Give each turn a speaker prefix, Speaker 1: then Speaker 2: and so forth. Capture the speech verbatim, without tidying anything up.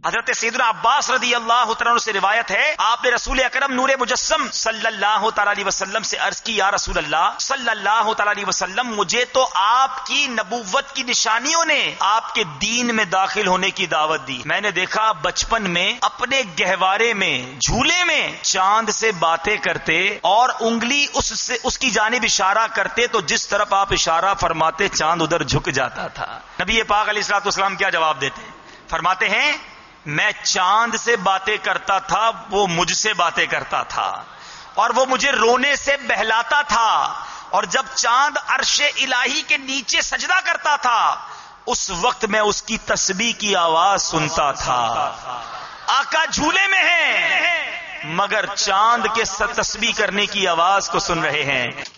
Speaker 1: हजरत सैयदना अब्बास रदी अल्लाह तआला अन्हु से रिवायत है, आपने रसूल अकरम नूरे मुजस्सम सल्लल्लाहु तआला अलैहि वसल्लम से अर्ज की, या रसूल अल्लाह सल्लल्लाहु तआला अलैहि वसल्लम, मुझे तो आपकी नबुव्वत की निशानियों ने आपके दीन में दाखिल होने की दावत दी। मैंने देखा बचपन में अपने गहवारे में झूले में चांद से बातें करते और उंगली उससे उसकी जानिब इशारा करते, तो जिस तरफ आप इशारा फरमाते चांद उधर झुक जाता था। नबी पाक अलैहिस्सलातु वस्सलाम क्या जवाब देते हैं? फरमाते हैं, मैं चांद से बातें करता था, वो मुझसे बातें करता था, और वो मुझे रोने से बहलाता था, और जब चांद अर्शे इलाही के नीचे सजदा करता था उस वक्त मैं उसकी तस्बीह की आवाज सुनता था। आका झूले में है मगर चांद के तस्बीह करने की आवाज को सुन रहे हैं।